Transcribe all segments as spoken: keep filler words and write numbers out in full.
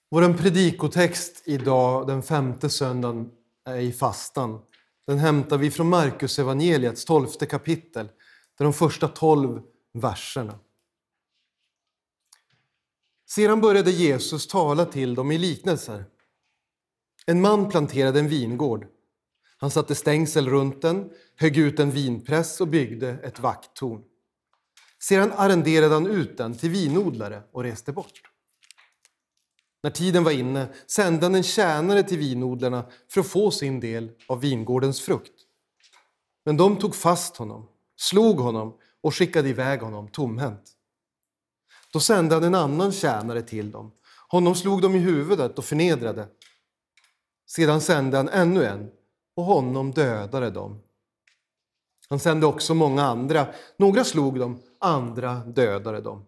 Vår predikotext idag, den femte söndagen i fastan, den hämtar vi från Markus evangeliets tolfte kapitel, där de första tolv verserna. Sedan började Jesus tala till dem i liknelser. En man planterade en vingård. Han satte stängsel runt den, högg ut en vinpress och byggde ett vakttorn. Sedan arrenderade han ut den till vinodlare och reste bort. När tiden var inne sände han en tjänare till vinodlarna för att få sin del av vingårdens frukt. Men de tog fast honom, slog honom och skickade iväg honom tomhänt. Då sände han en annan tjänare till dem. Honom slog de i huvudet och förnedrade. Sedan sände han ännu en och honom dödade de. Han sände också många andra. Några slog dem, andra dödade dem.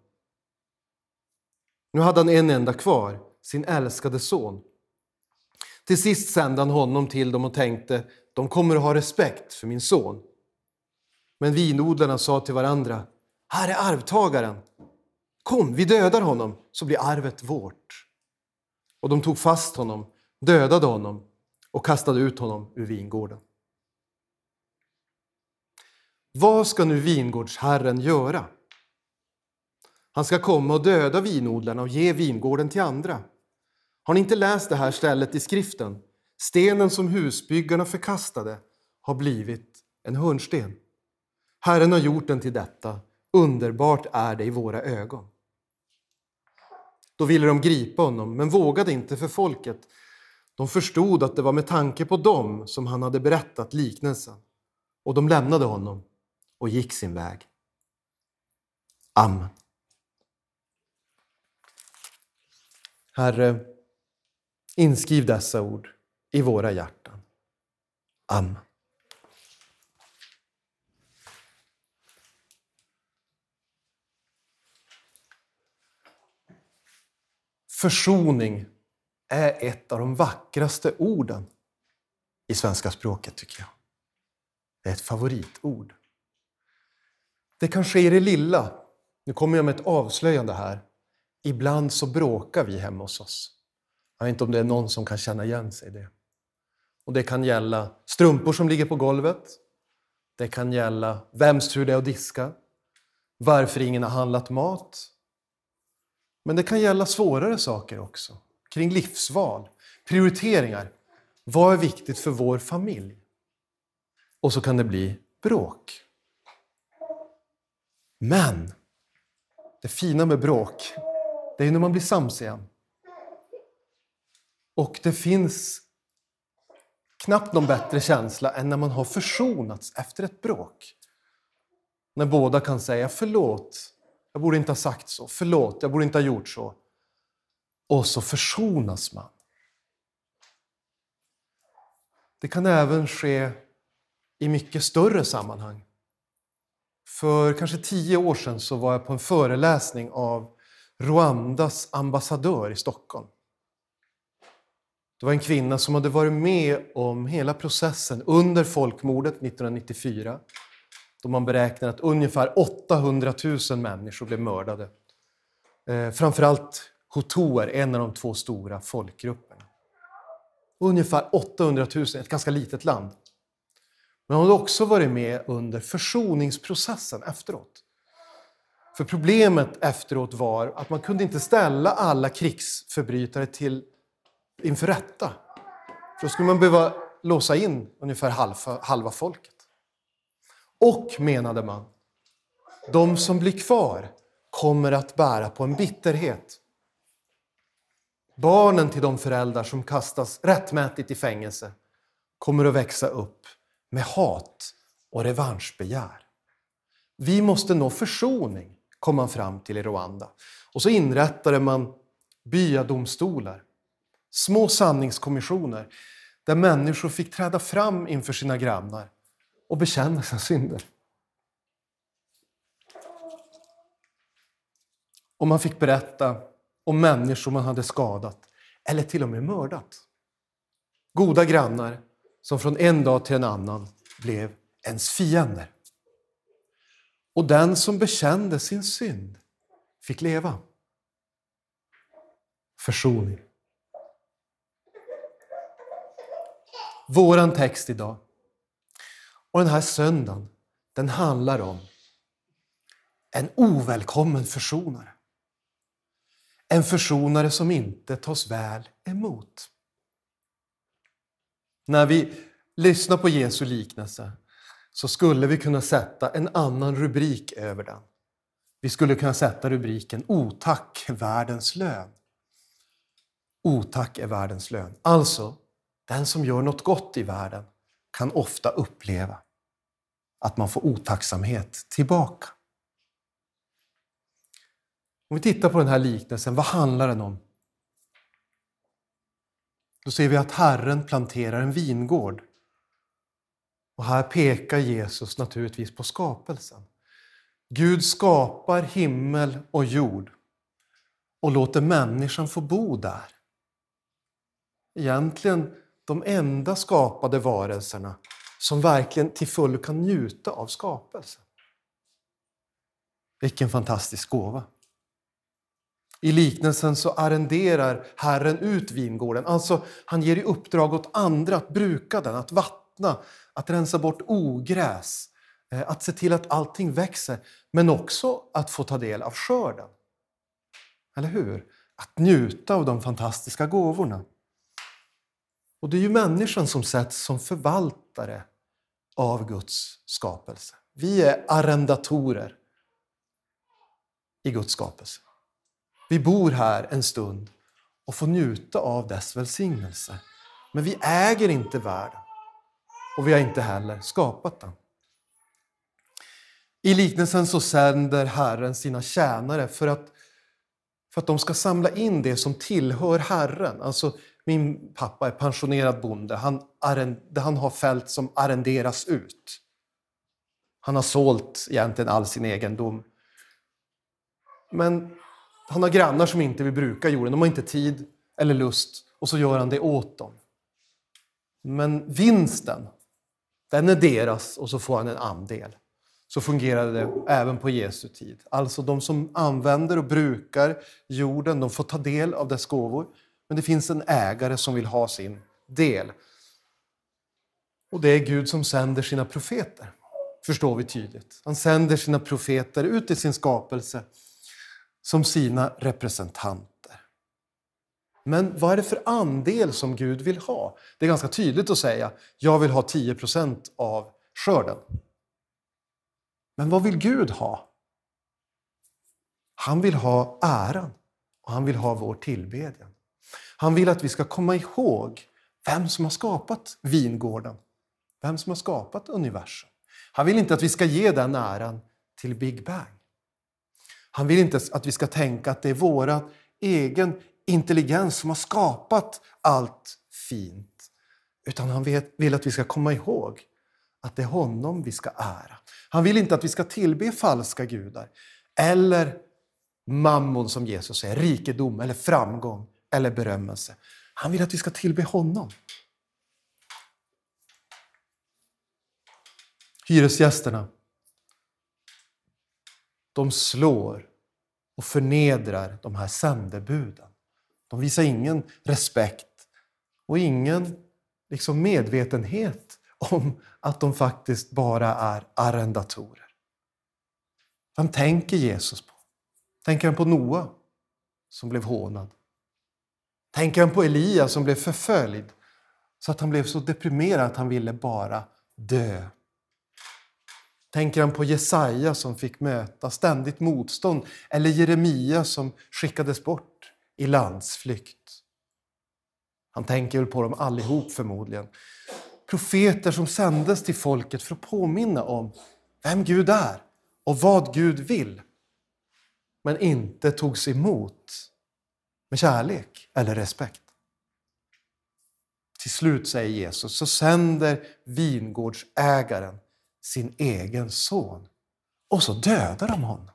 Nu hade han en enda kvar, sin älskade son. Till sist sände han honom till dem och tänkte, de kommer att ha respekt för min son. Men vinodlarna sa till varandra, här är arvtagaren. Kom, vi dödar honom, så blir arvet vårt. Och de tog fast honom, dödade honom och kastade ut honom ur vingården. Vad ska nu vingårdsherren göra? Han ska komma och döda vinodlarna och ge vingården till andra. Har ni inte läst det här stället i skriften? Stenen som husbyggarna förkastade har blivit en hörnsten. Herren har gjort den till detta. Underbart är det i våra ögon. Då ville de gripa honom, men vågade inte för folket. De förstod att det var med tanke på dem som han hade berättat liknelsen. Och de lämnade honom och gick sin väg. Amen. Herre, inskriv dessa ord i våra hjärtan. Amen. Försoning är ett av de vackraste orden i svenska språket, tycker jag. Det är ett favoritord. Det kan ske i det lilla. Nu kommer jag med ett avslöjande här. Ibland så bråkar vi hemma hos oss. Jag vet inte om det är någon som kan känna igen sig i det. Och det kan gälla strumpor som ligger på golvet. Det kan gälla vems tur det är att diska. Varför ingen har handlat mat. Men det kan gälla svårare saker också. Kring livsval, prioriteringar. Vad är viktigt för vår familj? Och så kan det bli bråk. Men det fina med bråk, det är när man blir sams igen. Och det finns knappt någon bättre känsla än när man har försonats efter ett bråk. När båda kan säga förlåt, jag borde inte ha sagt så. Förlåt, jag borde inte ha gjort så. Och så försonas man. Det kan även ske i mycket större sammanhang. För kanske tio år sedan så var jag på en föreläsning av Rwandas ambassadör i Stockholm. Det var en kvinna som hade varit med om hela processen under folkmordet nittonhundranittiofyra. Då man beräknar att ungefär åttahundratusen människor blev mördade. Eh, framförallt hutuer, en av de två stora folkgrupperna. Ungefär åttahundratusen, ett ganska litet land. Men hon hade också varit med under försoningsprocessen efteråt. För problemet efteråt var att man kunde inte ställa alla krigsförbrytare till inför rätta. För då skulle man behöva låsa in ungefär halva, halva folket. Och menade man, de som blir kvar kommer att bära på en bitterhet. Barnen till de föräldrar som kastas rättmätigt i fängelse kommer att växa upp med hat och revanschbegär. Vi måste nå försoning, kom man fram till i Rwanda. Och så inrättade man byadomstolar, små sanningskommissioner, där människor fick träda fram inför sina grannar och bekänna sina synder. Och man fick berätta om människor man hade skadat eller till och med mördat. Goda grannar som från en dag till en annan blev ens fiender. Och den som bekände sin synd fick leva. Försoning. våran text idag. Och den här söndagen, den handlar om en ovälkommen försonare. En försonare som inte tas väl emot. När vi lyssnar på Jesu liknelse så skulle vi kunna sätta en annan rubrik över den. Vi skulle kunna sätta rubriken Otack, världens lön. Otack är världens lön. Alltså, den som gör något gott i världen kan ofta uppleva att man får otacksamhet tillbaka. Om vi tittar på den här liknelsen, vad handlar den om? Då ser vi att Herren planterar en vingård. Och här pekar Jesus naturligtvis på skapelsen. Gud skapar himmel och jord och låter människan få bo där. Egentligen de enda skapade varelserna som verkligen till fullo kan njuta av skapelsen. Vilken fantastisk gåva. I liknelsen så arrenderar Herren ut vingården. Alltså han ger i uppdrag åt andra att bruka den, att vattna, att rensa bort ogräs, att se till att allting växer, men också att få ta del av skörden. Eller hur? Att njuta av de fantastiska gåvorna. Och det är ju människan som sätts som förvaltare av Guds skapelse. Vi är arrendatorer i Guds skapelse. Vi bor här en stund och får njuta av dess välsignelse. Men vi äger inte världen. Och vi har inte heller skapat den. I liknelsen så sänder Herren sina tjänare för att, för att de ska samla in det som tillhör Herren. Alltså min pappa är pensionerad bonde. Han, arrend, han har fält som arrenderas ut. Han har sålt egentligen all sin egendom. Men han har grannar som inte vill bruka jorden. De har inte tid eller lust. Och så gör han det åt dem. Men vinsten, den är deras och så får han en andel. Så fungerade det även på Jesu tid. Alltså de som använder och brukar jorden, de får ta del av dess gåvor. Men det finns en ägare som vill ha sin del. Och det är Gud som sänder sina profeter. Förstår vi tydligt. Han sänder sina profeter ut i sin skapelse som sina representanter. Men vad är det för andel som Gud vill ha? Det är ganska tydligt att säga, jag vill ha tio procent av skörden. Men vad vill Gud ha? Han vill ha äran och han vill ha vår tillbedjan. Han vill att vi ska komma ihåg vem som har skapat vingården. Vem som har skapat universum. Han vill inte att vi ska ge den äran till Big Bang. Han vill inte att vi ska tänka att det är vår egen intelligens som har skapat allt fint. Utan han vill att vi ska komma ihåg att det är honom vi ska ära. Han vill inte att vi ska tillbe falska gudar. Eller mammon som Jesus säger, rikedom eller framgång eller berömmelse. Han vill att vi ska tillbe honom. Hyresgästerna, de slår och förnedrar de här sändebuden. De visar ingen respekt och ingen liksom medvetenhet om att de faktiskt bara är arrendatorer. Vem tänker Jesus på? Tänker han på Noa som blev hånad? Tänker han på Elia som blev förföljd så att han blev så deprimerad att han ville bara dö? Tänker han på Jesaja som fick möta ständigt motstånd eller Jeremia som skickades bort i landsflykt? Han tänker väl på dem allihop förmodligen. Profeter som sändes till folket för att påminna om vem Gud är och vad Gud vill. Men inte togs emot med kärlek eller respekt. Till slut säger Jesus så sänder vingårdsägaren sin egen son. Och så dödar de honom.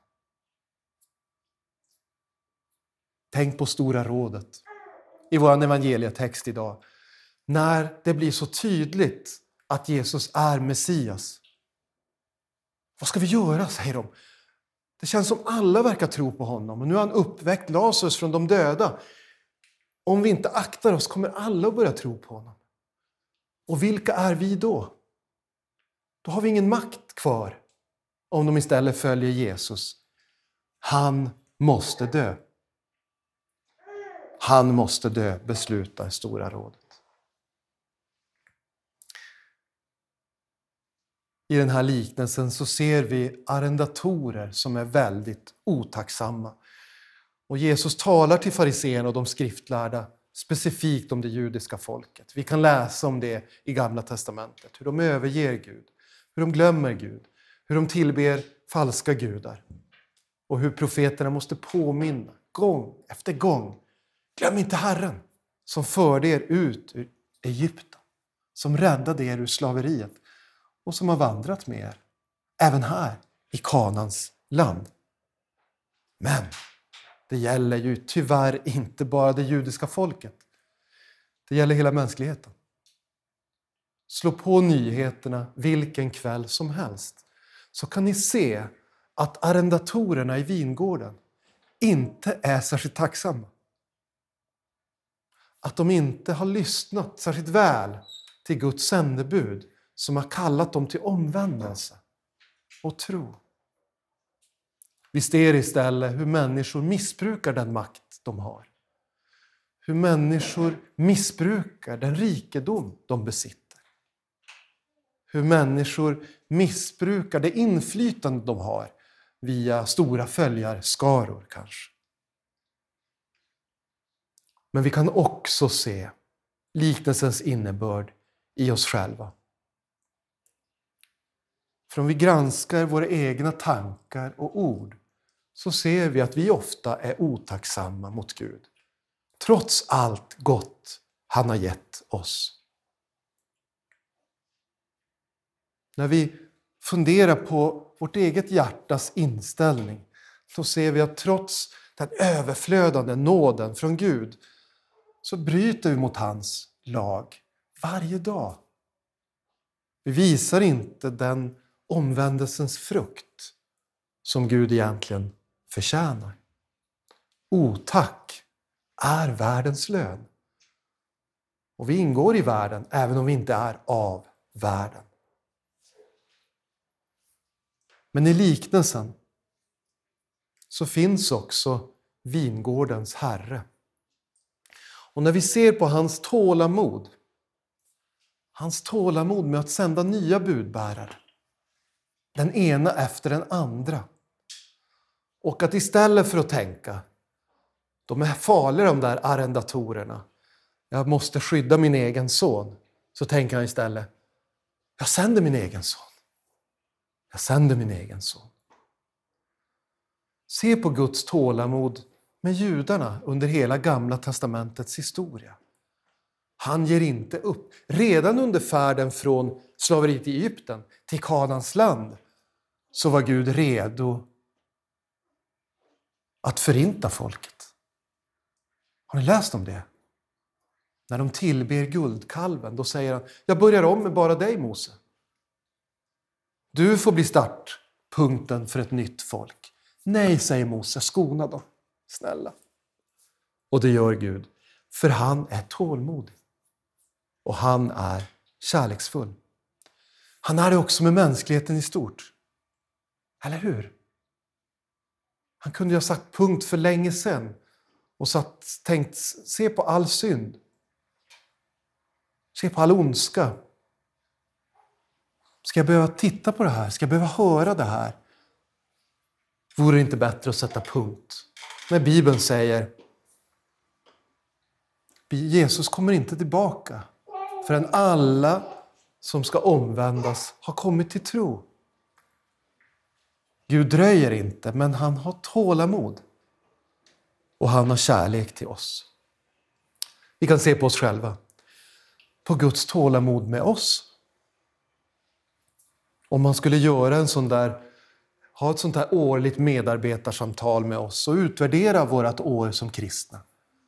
Tänk på Stora rådet i vår evangelietext idag. När det blir så tydligt att Jesus är Messias. Vad ska vi göra, säger de. Det känns som alla verkar tro på honom. Och nu har han uppväckt Lazarus från de döda. Om vi inte aktar oss kommer alla att börja tro på honom. Och vilka är vi då? Då har vi ingen makt kvar om de istället följer Jesus. Han måste dö. Han måste dö, beslutar Stora rådet. I den här liknelsen så ser vi arrendatorer som är väldigt otacksamma. Och Jesus talar till fariséerna och de skriftlärda specifikt om det judiska folket. Vi kan läsa om det i Gamla testamentet. Hur de överger Gud. Hur de glömmer Gud. Hur de tillber falska gudar. Och hur profeterna måste påminna gång efter gång. Glöm inte Herren som förde er ut ur Egypten. Som räddade er ur slaveriet. Och som har vandrat med er. Även här i Kanans land. Men det gäller ju tyvärr inte bara det judiska folket. Det gäller hela mänskligheten. Slå på nyheterna vilken kväll som helst. Så kan ni se att arrendatorerna i vingården inte är särskilt tacksamma. Att de inte har lyssnat särskilt väl till Guds sändebud som har kallat dem till omvändelse och tro. Vi ser istället hur människor missbrukar den makt de har. Hur människor missbrukar den rikedom de besitter. Hur människor missbrukar det inflytande de har via stora följarskaror kanske. Men vi kan också se liknelsens innebörd i oss själva. För om vi granskar våra egna tankar och ord så ser vi att vi ofta är otacksamma mot Gud. Trots allt gott han har gett oss. När vi funderar på vårt eget hjärtas inställning så ser vi att trots den överflödande nåden från Gud så bryter vi mot hans lag varje dag. Vi visar inte den omvändelsens frukt som Gud egentligen förtjänar. Otack är världens lön. Och vi ingår i världen även om vi inte är av världen. Men i liknelsen så finns också vingårdens herre. Och när vi ser på hans tålamod, hans tålamod med att sända nya budbärare, den ena efter den andra. Och att istället för att tänka, de är farliga de där arrendatorerna. Jag måste skydda min egen son. Så tänker han istället, jag sänder min egen son. Jag sänder min egen son. Se på Guds tålamod med judarna under hela Gamla testamentets historia. Han ger inte upp. Redan under färden från slaveriet i Egypten till Kanans land så var Gud redo att förinta folket. Har ni läst om det? När de tillber guldkalven, då säger han, jag börjar om med bara dig, Mose. Du får bli startpunkten för ett nytt folk. Nej, säger Mose, skona dem. Snälla. Och det gör Gud. För han är tålmodig. Och han är kärleksfull. Han är det också med mänskligheten i stort. Eller hur? Han kunde ju ha sagt punkt för länge sedan. Och satt, tänkt, se på all synd. Se på all ondska. Ska jag behöva titta på det här? Ska jag behöva höra det här? Vore det inte bättre att sätta punkt? När Bibeln säger Jesus kommer inte tillbaka förrän alla som ska omvändas har kommit till tro. Gud dröjer inte, men han har tålamod. Och han har kärlek till oss. Vi kan se på oss själva. På Guds tålamod med oss. Om man skulle göra en sån där, ha ett sånt här årligt medarbetarsamtal med oss och utvärdera vårat år som kristna.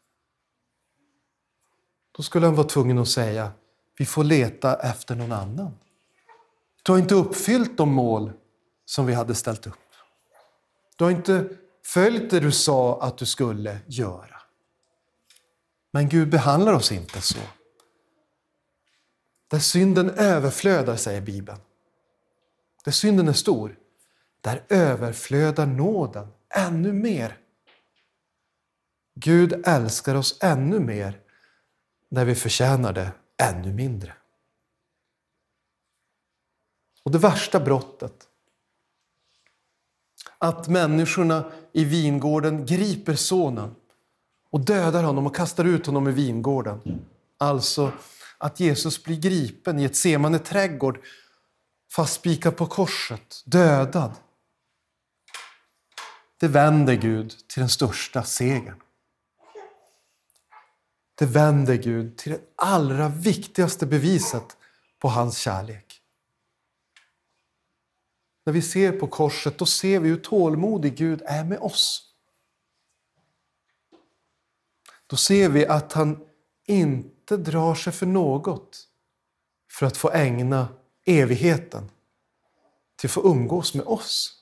Då skulle han vara tvungen att säga, vi får leta efter någon annan. Du har inte uppfyllt de mål som vi hade ställt upp. Du har inte följt det du sa att du skulle göra. Men Gud behandlar oss inte så. Där synden överflödar, säger Bibeln. Där synden är stor, där överflödar nåden ännu mer. Gud älskar oss ännu mer när vi förtjänar det ännu mindre. Och det värsta brottet, att människorna i vingården griper sonen och dödar honom och kastar ut honom i vingården. Alltså att Jesus blir gripen i ett Getsemane trädgård, fastspikad på korset, dödad. Det vänder Gud till den största segern. Det vänder Gud till det allra viktigaste beviset på hans kärlek. När vi ser på korset, då ser vi hur tålmodig Gud är med oss. Då ser vi att han inte drar sig för något för att få ägna evigheten till att få umgås med oss.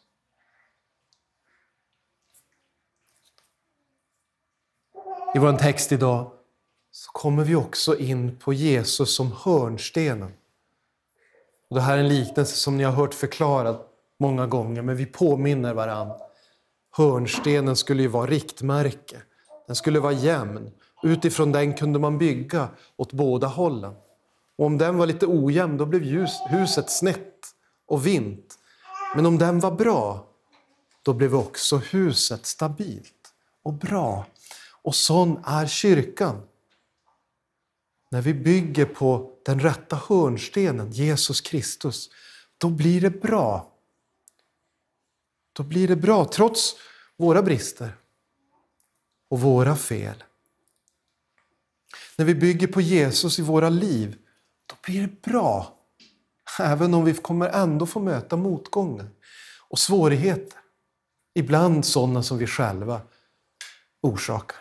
I vår text idag så kommer vi också in på Jesus som hörnstenen. Och det här är en liknelse som ni har hört förklarad många gånger, men vi påminner varann. Hörnstenen skulle ju vara riktmärke. Den skulle vara jämn. Utifrån den kunde man bygga åt båda hållen. Och om den var lite ojämn, då blev huset snett och vint. Men om den var bra, då blev också huset stabilt och bra. Och sån är kyrkan. När vi bygger på den rätta hörnstenen, Jesus Kristus, då blir det bra. Då blir det bra trots våra brister och våra fel. När vi bygger på Jesus i våra liv, då blir det bra. Även om vi kommer ändå få möta motgångar och svårigheter. Ibland sådana som vi själva orsakar.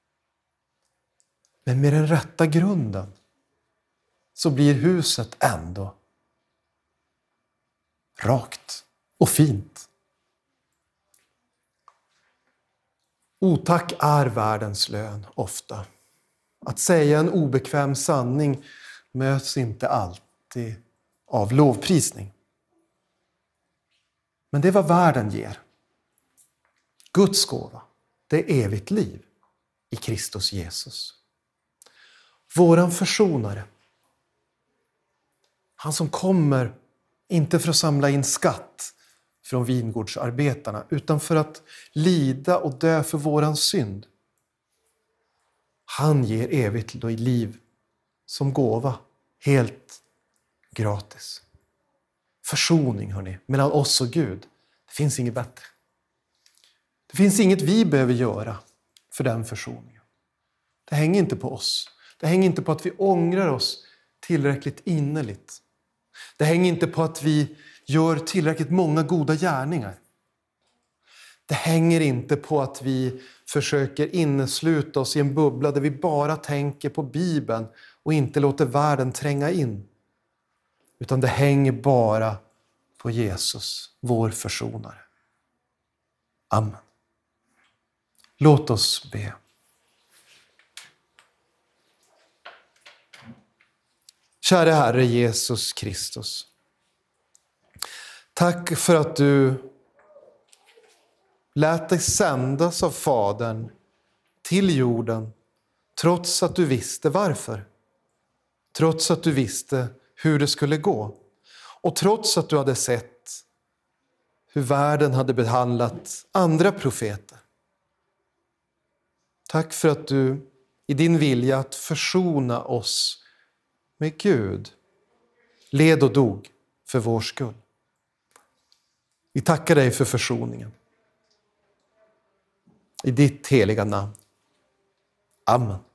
Men med den rätta grunden så blir huset ändå rakt och fint. Otack är världens lön ofta. Att säga en obekväm sanning möts inte alltid av lovprisning. Men det är vad världen ger. Guds gåva, det är evigt liv i Kristus Jesus. Våran försonare. Han som kommer inte för att samla in skatt från vingårdsarbetarna, utan för att lida och dö för våran synd. Han ger evigt liv som gåva, helt gratis. Försoning, hörni, mellan oss och Gud. Det finns inget bättre. Det finns inget vi behöver göra för den försoningen. Det hänger inte på oss. Det hänger inte på att vi ångrar oss tillräckligt innerligt. Det hänger inte på att vi gör tillräckligt många goda gärningar. Det hänger inte på att vi försöker innesluta oss i en bubbla där vi bara tänker på Bibeln och inte låter världen tränga in. Utan det hänger bara på Jesus, vår försonare. Amen. Låt oss be. Kära Herre Jesus Kristus. Tack för att du lät dig sändas av Fadern till jorden trots att du visste varför. Trots att du visste hur det skulle gå. Och trots att du hade sett hur världen hade behandlat andra profeter. Tack för att du i din vilja att försona oss med Gud led och dog för vår skull. Vi tackar dig för försoningen. I ditt heliga namn. Amen.